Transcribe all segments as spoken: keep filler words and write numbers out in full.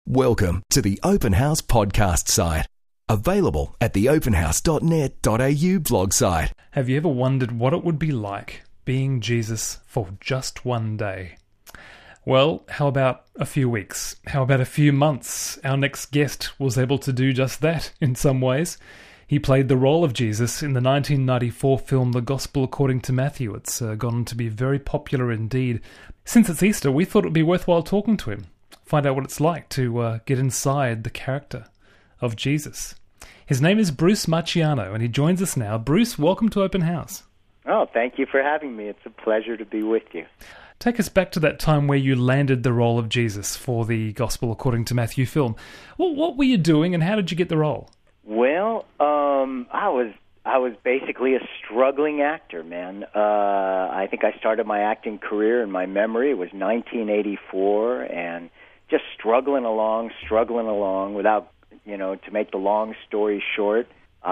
Welcome to the Open House podcast site. Available at the open house dot net dot a u blog site. Have you ever wondered what it would be like being Jesus for just one day? Well, how about a few weeks? How about a few months? Our next guest was able to do just that in some ways. He played the role of Jesus in the nineteen ninety-four film The Gospel According to Matthew. It's uh, gone on to be very popular indeed. Since it's Easter, we thought it would be worthwhile talking to him. Find out what it's like to uh, get inside the character of Jesus. His name is Bruce Marchiano, and he joins us now. Bruce, welcome to Open House. Oh, thank you for having me. It's a pleasure to be with you. Take us back to that time where you landed the role of Jesus for the Gospel According to Matthew film. Well, what were you doing, and how did you get the role? Well, um, I was I was basically a struggling actor, man. Uh, I think I started my acting career in my memory. It was nineteen eighty-four, and just struggling along, struggling along without, you know, to make the long story short, uh,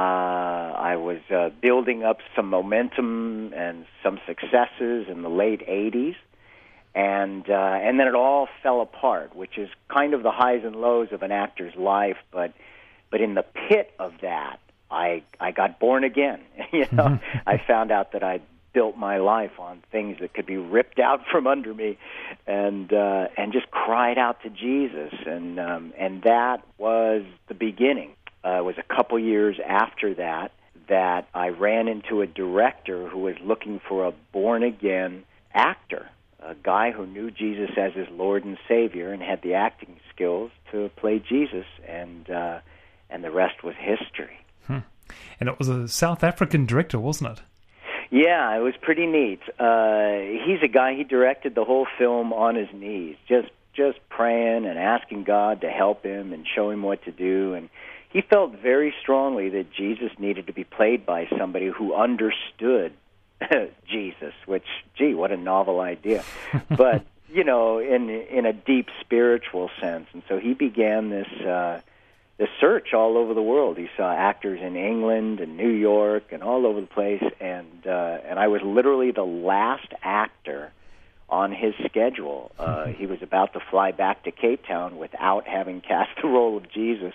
I was uh, building up some momentum and some successes in the late eighties, and uh, and then it all fell apart, which is kind of the highs and lows of an actor's life. But but in the pit of that, I I got born again. you know, I found out that I'd built my life on things that could be ripped out from under me, and uh, and just cried out to Jesus, and um, and that was the beginning. Uh, it was a couple years after that that I ran into a director who was looking for a born-again actor, a guy who knew Jesus as his Lord and Savior and had the acting skills to play Jesus, and uh, and the rest was history. Hmm. And it was a South African director, wasn't it? Yeah, it was pretty neat. Uh, he's a guy, he directed the whole film on his knees, just just praying and asking God to help him and show him what to do. And he felt very strongly that Jesus needed to be played by somebody who understood Jesus, which, gee, what a novel idea. But, you know, in in a deep spiritual sense. And so he began this... Uh, The search all over the world. He saw actors in England and New York and all over the place, and uh, and I was literally the last actor on his schedule. Uh, he was about to fly back to Cape Town without having cast the role of Jesus,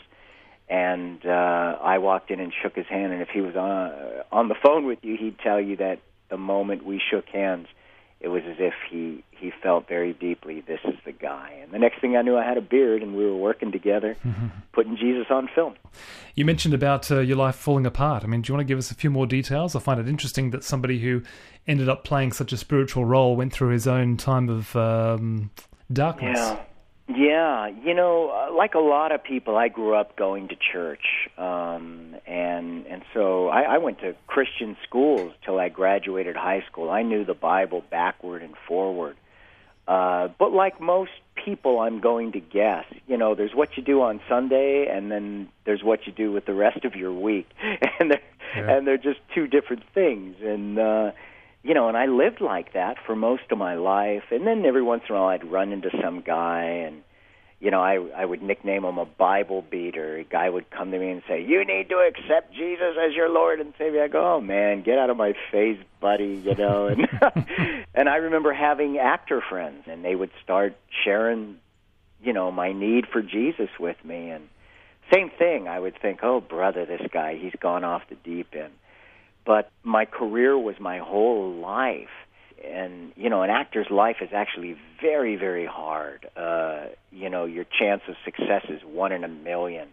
and uh, I walked in and shook his hand, and if he was on, uh, on the phone with you, he'd tell you that the moment we shook hands, it was as if he, he felt very deeply, this is the guy. And the next thing I knew, I had a beard, and we were working together, mm-hmm. putting Jesus on film. You mentioned about uh, your life falling apart. I mean, do you want to give us a few more details? I find it interesting that somebody who ended up playing such a spiritual role went through his own time of um, darkness. Yeah. Yeah, you know, like a lot of people, I grew up going to church, um, and and so I, I went to Christian schools till I graduated high school. I knew the Bible backward and forward. Uh, but like most people, I'm going to guess, you know, there's what you do on Sunday, and then there's what you do with the rest of your week, and they're, yeah. and they're just two different things, and uh, you know, and I lived like that for most of my life, and then every once in a while I'd run into some guy, and, you know, I, I would nickname him a Bible beater. A guy would come to me and say, you need to accept Jesus as your Lord and Savior. I go, oh, man, get out of my face, buddy, you know. And, and I remember having actor friends, and they would start sharing, you know, my need for Jesus with me, and same thing. I would think, oh, brother, this guy, he's gone off the deep end. But my career was my whole life. And, you know, an actor's life is actually very, very hard. Uh, you know, your chance of success is one in a million.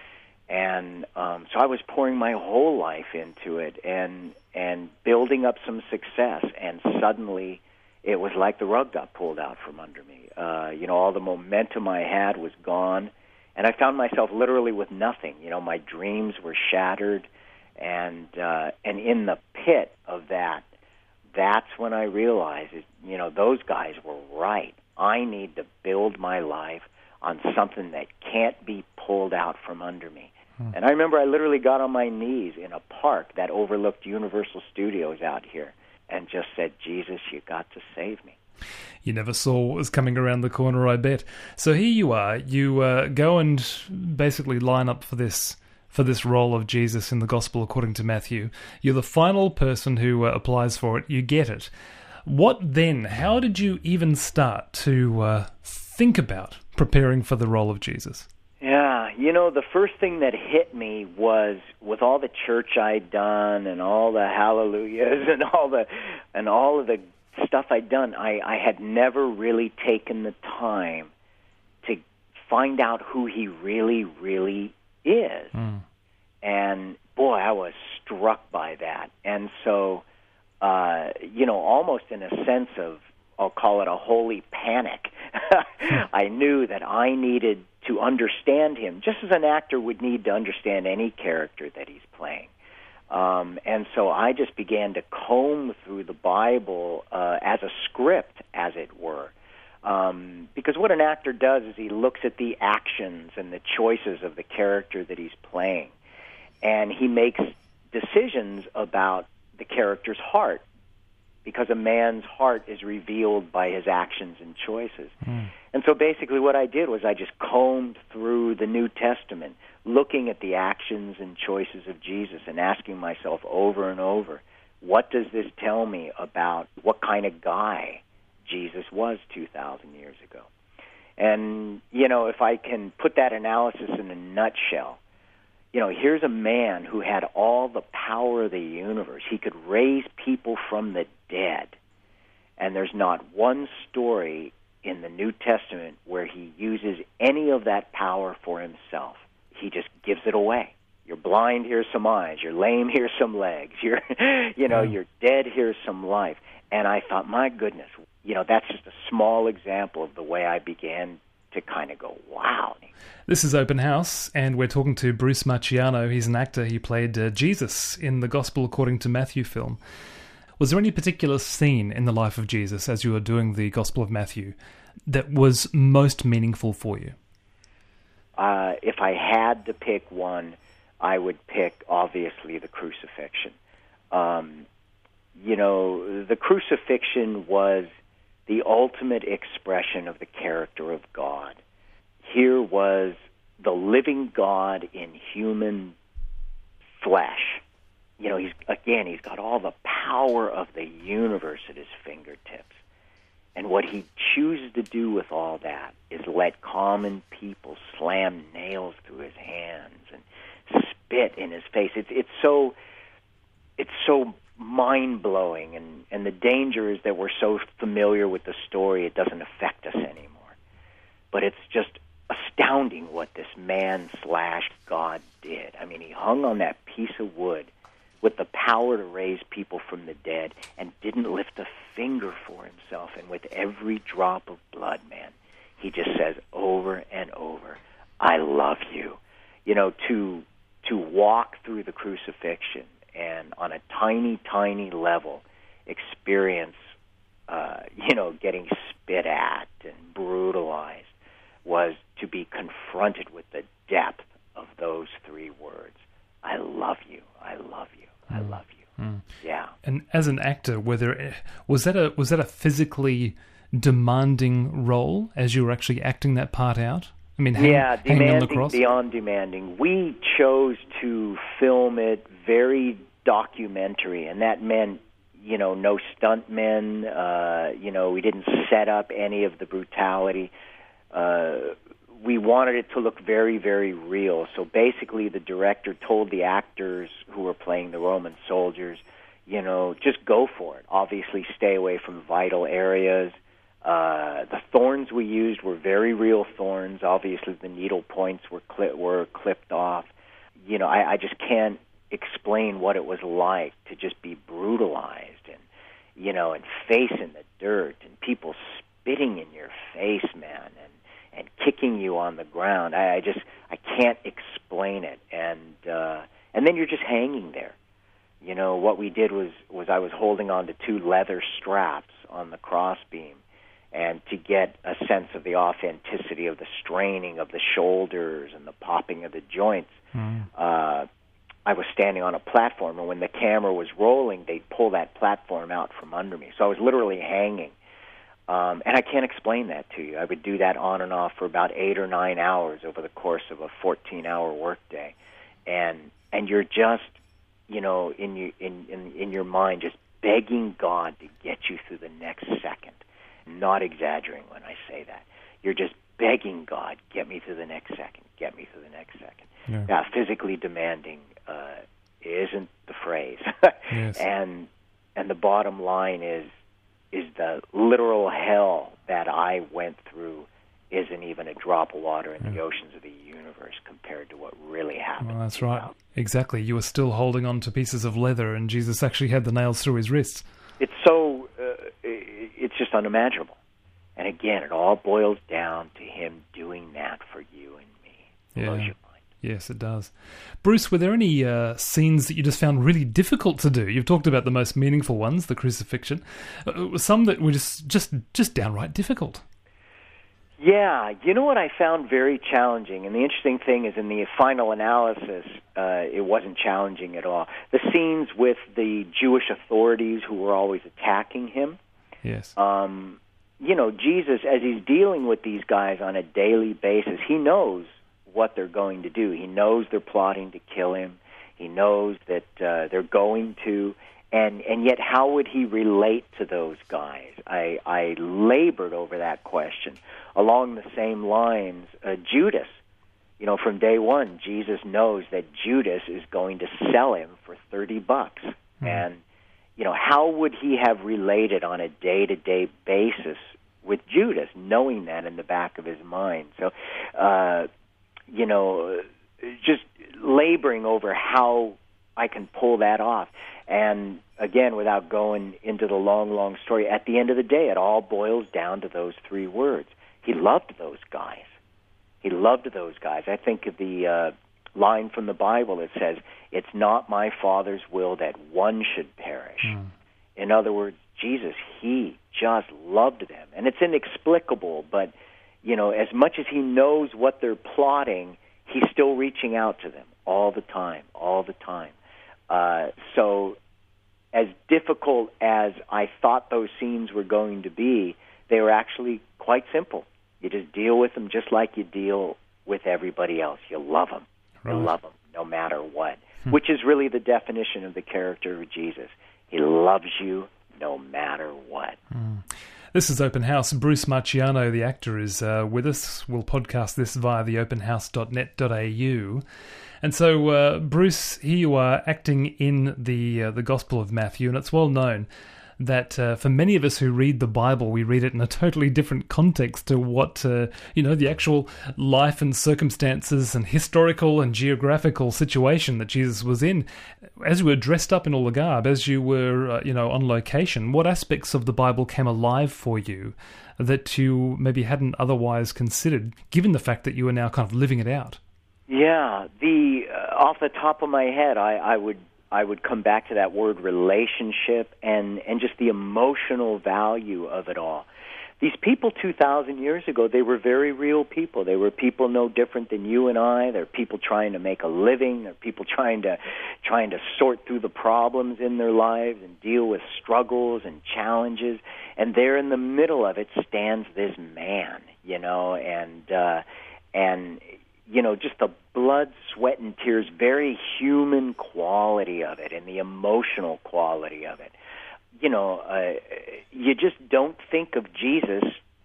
And um, so I was pouring my whole life into it and and building up some success. And suddenly it was like the rug got pulled out from under me. Uh, you know, all the momentum I had was gone. And I found myself literally with nothing. You know, my dreams were shattered. And uh, and in the pit of that, that's when I realized, that, you know, those guys were right. I need to build my life on something that can't be pulled out from under me. Hmm. And I remember I literally got on my knees in a park that overlooked Universal Studios out here and just said, Jesus, you got to save me. You never saw what was coming around the corner, I bet. So here you are. You uh, go and basically line up for this for this role of Jesus in the Gospel According to Matthew. You're the final person who uh, applies for it. You get it. What then? How did you even start to uh, think about preparing for the role of Jesus? Yeah, you know, the first thing that hit me was with all the church I'd done and all the hallelujahs and all the and all of the stuff I'd done, I, I had never really taken the time to find out who he really, really is. Mm. And boy, I was struck by that. And so, uh, you know, almost in a sense of, I'll call it a holy panic, I knew that I needed to understand him, just as an actor would need to understand any character that he's playing. Um, and so I just began to comb through the Bible uh, as a script, as it were. Um, because what an actor does is he looks at the actions and the choices of the character that he's playing, and he makes decisions about the character's heart, because a man's heart is revealed by his actions and choices. Mm. And so basically what I did was I just combed through the New Testament, looking at the actions and choices of Jesus and asking myself over and over, what does this tell me about what kind of guy Jesus was two thousand years ago? And, you know, if I can put that analysis in a nutshell, you know, here's a man who had all the power of the universe. He could raise people from the dead. And there's not one story in the New Testament where he uses any of that power for himself. He just gives it away. You're blind, here's some eyes. You're lame, here's some legs. You're, you know, you're dead, here's some life. And I thought, my goodness, you know, that's just a small example of the way I began to kind of go, wow. This is Open House, and we're talking to Bruce Marchiano. He's an actor. He played uh, Jesus in the Gospel According to Matthew film. Was there any particular scene in the life of Jesus as you were doing the Gospel of Matthew that was most meaningful for you? Uh, if I had to pick one, I would pick, obviously, the crucifixion. Um, you know, the crucifixion was the ultimate expression of the character of God. Here was the living God in human flesh. You know, he's again, he's got all the power of the universe at his fingertips. And what he chooses to do with all that is let common people slam nails through his hands and spit in his face. It's it's so it's so mind-blowing, and, and the danger is that we're so familiar with the story it doesn't affect us anymore. But it's just astounding what this man slash God did. I mean, he hung on that piece of wood with the power to raise people from the dead and didn't lift a finger for himself. And with every drop of blood, man, he just says over and over, I love you. You know, to to walk through the crucifixion and on a tiny, tiny level experience, uh, you know, getting spit at and brutalized was to be confronted with the depth of those three words. I love you, I love you, I love you. Mm. Yeah. And as an actor, were there, was that a was that a physically demanding role as you were actually acting that part out? I mean, hang, yeah, hanging on the demanding cross? beyond demanding. We chose to film it very documentary, and that meant, you know, no stuntmen. Uh, you know, we didn't set up any of the brutality. Uh, we wanted it to look very, very real. So basically, the director told the actors who were playing the Roman soldiers, you know, just go for it. Obviously, stay away from vital areas. Uh, the thorns we used were very real thorns. Obviously, the needle points were cli- were clipped off. You know, I, I just can't explain what it was like to just be brutalized and, you know, and face in the dirt and people spitting in your face, man, and, and kicking you on the ground. I, I just, I can't explain it. And, uh, and then you're just hanging there. You know, what we did was, was I was holding on to two leather straps on the crossbeam, and to get a sense of the authenticity of the straining of the shoulders and the popping of the joints, mm. uh, I was standing on a platform, and when the camera was rolling, they'd pull that platform out from under me. So I was literally hanging. Um, and I can't explain that to you. I would do that on and off for about eight or nine hours over the course of a fourteen-hour workday. And and you're just, you know, in, you, in, in, in your mind, just begging God to get you through the next second. Not exaggerating when I say that. You're just begging God, get me through the next second, get me through the next second. Yeah. Yeah, physically demanding uh, isn't the phrase. Yes. And and the bottom line is is the literal hell that I went through isn't even a drop of water in yeah. the oceans of the universe compared to what really happened. Well, that's right. Exactly. You were still holding on to pieces of leather, and Jesus actually had the nails through his wrists. It's so, uh, it's just unimaginable. And again, it all boils down to him doing that for you and me. It yeah. blows your mind. Yes, it does. Bruce, were there any uh, scenes that you just found really difficult to do? You've talked about the most meaningful ones, the crucifixion. Uh, some that were just, just, just downright difficult. Yeah, you know what I found very challenging, and the interesting thing is in the final analysis, uh, it wasn't challenging at all. The scenes with the Jewish authorities who were always attacking him. Yes. Um, you know, Jesus, as he's dealing with these guys on a daily basis, he knows what they're going to do. He knows they're plotting to kill him. He knows that uh, they're going to, and and yet how would he relate to those guys? I, I labored over that question. Along the same lines, uh, Judas, you know, from day one, Jesus knows that Judas is going to sell him for thirty bucks. Mm-hmm. And, you know, how would he have related on a day-to-day basis with Judas, knowing that in the back of his mind? So, uh, you know, just laboring over how I can pull that off. And again, without going into the long, long story, at the end of the day, it all boils down to those three words. He loved those guys. He loved those guys. I think of the uh, line from the Bible that says, it's not my Father's will that one should perish. Mm. In other words, Jesus, he just loved them. And it's inexplicable, but you know, as much as he knows what they're plotting, he's still reaching out to them all the time, all the time. Uh, so as difficult as I thought those scenes were going to be, they were actually quite simple. You just deal with them just like you deal with everybody else. You love them. Right. You love them no matter what, hmm. which is really the definition of the character of Jesus. He loves you no matter what. Hmm. This is Open House. Bruce Marciano, the actor, is uh, with us. We'll podcast this via the open house dot net dot a u. And so, uh, Bruce, here you are acting in the uh, the Gospel of Matthew, and it's well known that uh, for many of us who read the Bible, we read it in a totally different context to what, uh, you know, the actual life and circumstances and historical and geographical situation that Jesus was in. As you were dressed up in all the garb, as you were, uh, you know, on location, what aspects of the Bible came alive for you that you maybe hadn't otherwise considered, given the fact that you were now kind of living it out? Yeah, the uh, off the top of my head, I, I would I would come back to that word relationship and, and just the emotional value of it all. These people two thousand years ago, they were very real people. They were people no different than you and I. They're people trying to make a living. They're people trying to trying to sort through the problems in their lives and deal with struggles and challenges. And there in the middle of it stands this man, you know, and uh, and you know, just the blood, sweat, and tears, very human quality of it and the emotional quality of it. You know, uh, you just don't think of Jesus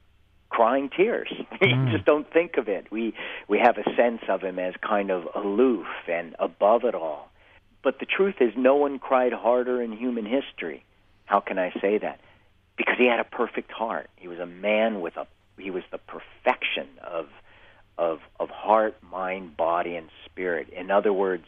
crying tears. Mm. You just don't think of it. We we have a sense of him as kind of aloof and above it all. But the truth is, no one cried harder in human history. How can I say that? Because he had a perfect heart. He was a man with a, he was the perfection of Of, of heart, mind, body, and spirit. In other words,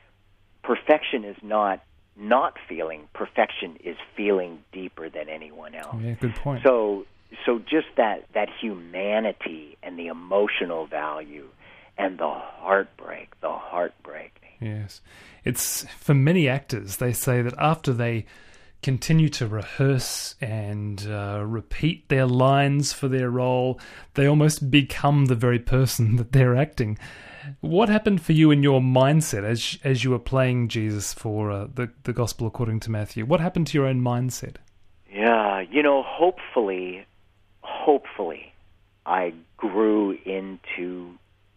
perfection is not not feeling. Perfection is feeling deeper than anyone else. Yeah, good point. So, so just that, that humanity and the emotional value and the heartbreak, the heartbreak. Yes. It's, for many actors, they say that after they continue to rehearse and uh, repeat their lines for their role, they almost become the very person that they're acting. What happened for you in your mindset as as you were playing Jesus for uh, the, the Gospel according to Matthew? What happened to your own mindset? Yeah, you know, hopefully, hopefully, I grew into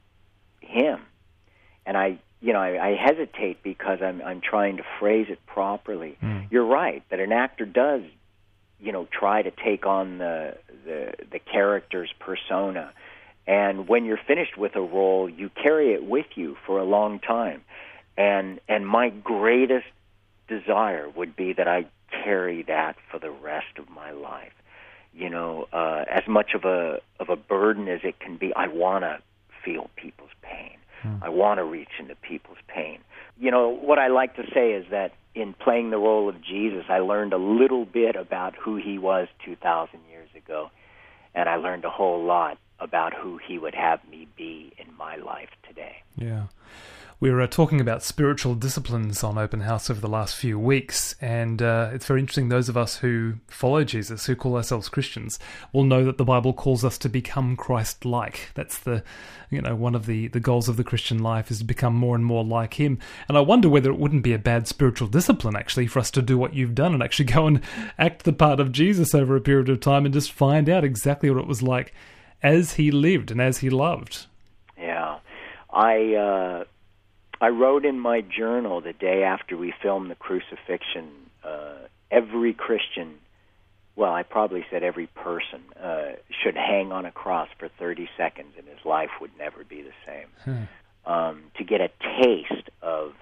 him. And I You know, I, I hesitate because I'm I'm trying to phrase it properly. Mm. You're right that an actor does, you know, try to take on the the, the character's persona, And when you're finished with a role, you carry it with you for a long time. And and my greatest desire would be that I carry that for the rest of my life. You know, uh, as much of a of a burden as it can be, I want to feel people's pain. Hmm. I want to reach into people's pain. You know, what I like to say is that in playing the role of Jesus, I learned a little bit about who he was two thousand years ago, and I learned a whole lot about who he would have me be in my life today. Yeah. We were uh, talking about spiritual disciplines on Open House over the last few weeks, and uh, it's very interesting. Those of us who follow Jesus, who call ourselves Christians, will know that the Bible calls us to become Christ-like. That's the, you know, one of the, the goals of the Christian life is to become more and more like him. And I wonder whether it wouldn't be a bad spiritual discipline, actually, for us to do what you've done and actually go and act the part of Jesus over a period of time and just find out exactly what it was like as he lived and as he loved. Yeah. I... Uh... I wrote in my journal the day after we filmed the crucifixion, uh, every Christian, well, I probably said every person, uh, should hang on a cross for thirty seconds and his life would never be the same. Hmm. Um, to get a taste of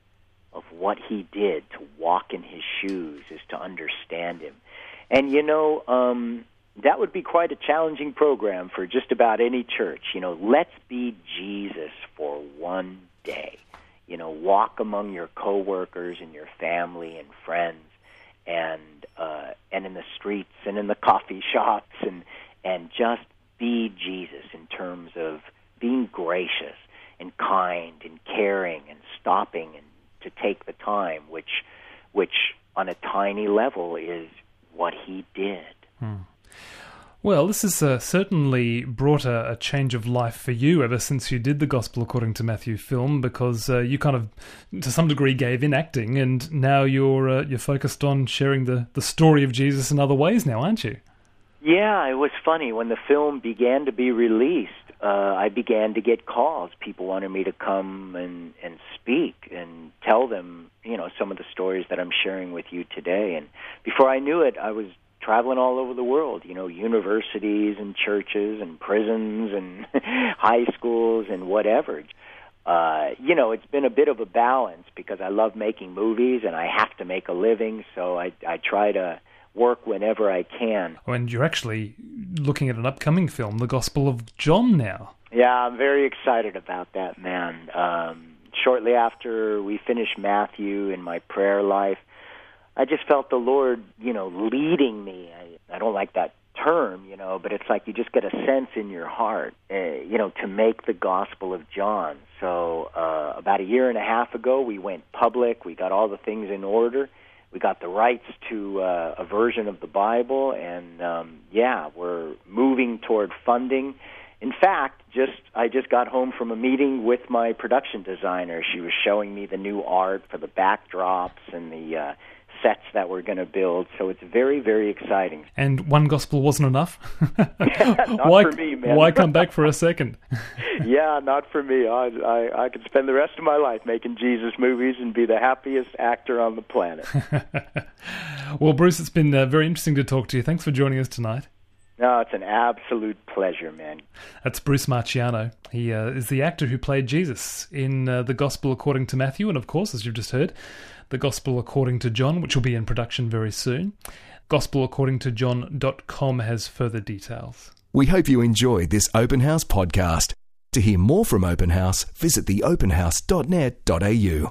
of what he did, to walk in his shoes, is to understand him. And, you know, um, that would be quite a challenging program for just about any church. You know, let's be Jesus for one day. You know, walk among your coworkers and your family and friends, and uh, and in the streets and in the coffee shops, and and just be Jesus in terms of being gracious and kind and caring and stopping and to take the time, which which on a tiny level is what he did. Hmm. Well, this has uh, certainly brought a, a change of life for you ever since you did the Gospel According to Matthew film, because uh, you kind of, to some degree, gave in acting, and now you're uh, you're focused on sharing the, the story of Jesus in other ways now, aren't you? Yeah, it was funny. When the film began to be released, uh, I began to get calls. People wanted me to come and, and speak and tell them, you know, some of the stories that I'm sharing with you today. And before I knew it, I was traveling all over the world, you know, universities and churches and prisons and high schools and whatever. Uh, you know, it's been a bit of a balance because I love making movies and I have to make a living, so I, I try to work whenever I can. And you're actually looking at an upcoming film, The Gospel of John, now. Yeah, I'm very excited about that, man. Um, shortly after we finished Matthew in my prayer life, I just felt the Lord, you know, leading me. I, I don't like that term, you know, but it's like you just get a sense in your heart, uh, you know, to make the Gospel of John. So uh, about a year and a half ago, we went public. We got all the things in order. We got the rights to uh, a version of the Bible, and um, yeah, we're moving toward funding. In fact, just I just got home from a meeting with my production designer. She was showing me the new art for the backdrops and the uh, sets that we're going to build, so it's very, very exciting. And one gospel wasn't enough? Not why, for me, man. Why come back for a second? Yeah, not for me. I, I, I could spend the rest of my life making Jesus movies and be the happiest actor on the planet. Well, Bruce, it's been uh, very interesting to talk to you. Thanks for joining us tonight. No, it's an absolute pleasure, man. That's Bruce Marciano. He uh, is the actor who played Jesus in uh, The Gospel According to Matthew, and of course, as you've just heard, The Gospel According to John, which will be in production very soon. gospel according to john dot com has further details. We hope you enjoyed this Open House podcast. To hear more from Open House, visit the open house dot net dot a u.